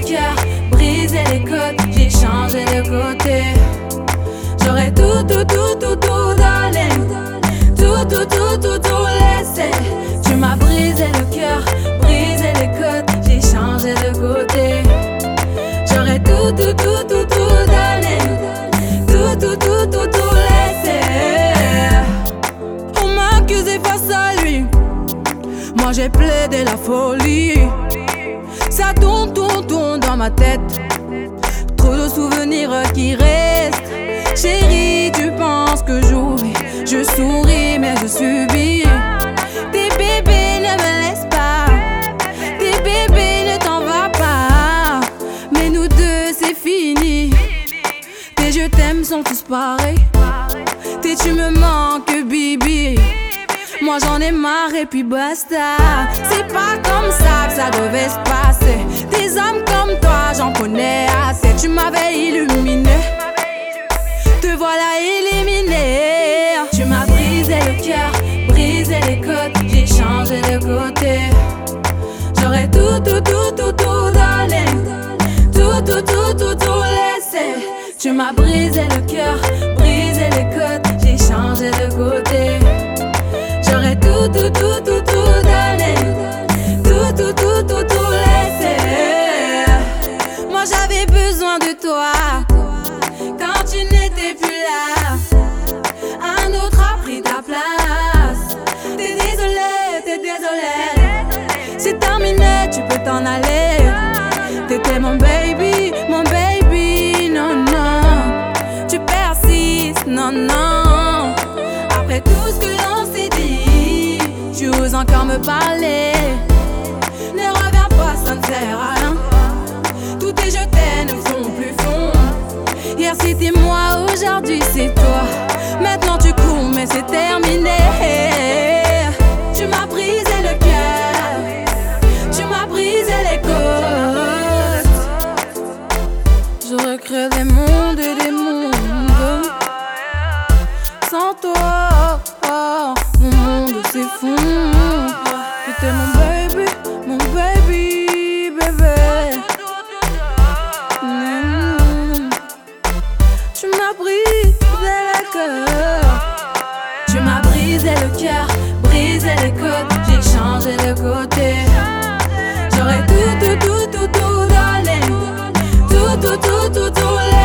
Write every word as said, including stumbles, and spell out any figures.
cœur, brisé les côtes, j'ai changé de côté. J'aurais tout, tout, tout, tout, tout donné, tout, tout, tout, tout, tout laissé. Tu m'as brisé le cœur, brisé les côtes, j'ai changé de côté. J'aurais tout, tout, tout, tout, tout donné, tout, tout, tout, tout, tout laissé. On m'a accusé face à lui, moi j'ai plaidé la folie. Ça tourne, tourne, tourne dans ma tête, trop de souvenirs qui restent. Chérie, tu penses que j'oublie, je souris mais je subis. Tes bébés ne me laissent pas, tes bébés ne t'en va pas. Mais nous deux c'est fini, tes je t'aime sont tous pareils. Tes tu me manques Bibi, moi j'en ai marre et puis basta. C'est pas comme ça que ça devait se passer. Des hommes comme toi j'en connais assez. Tu m'avais illuminé, te voilà éliminé. Tu m'as brisé le cœur, brisé les côtes, j'ai changé de côté. J'aurais tout, tout, tout, tout, tout donné, tout, tout, tout, tout, tout laissé. Tu m'as brisé le cœur, brisé les côtes, j'ai changé de côté. J'aurais tout, tout, tout, tout, tout donné, tout, tout, tout, tout, tout laissé. Moi j'avais besoin de toi quand tu n'étais plus là. Un autre a pris ta place. T'es désolé, t'es désolé. C'est terminé, tu peux t'en aller. T'étais mon baby, mon baby, non, non. Tu persistes, non, non. Après tout ce que l'on s'est dit, tu oses encore me parler. Ne reviens pas, ça ne sert à rien. Tous tes je t'aime ne font plus fond. Hier c'était moi, aujourd'hui c'est toi. Maintenant tu cours mais c'est terminé. Tu m'as brisé le cœur, tu m'as brisé les côtes. J'aurais créé des mondes et des mondes. Sans toi, oh, mon monde s'effondre. T'étais mon baby, mon baby, bébé. Mmh. Tu m'as brisé le cœur, tu m'as brisé le cœur, brisé les côtes, j'ai changé de côté. J'aurais tout, tout, tout, tout, tout donné, tout, tout, tout, tout, tout laissé.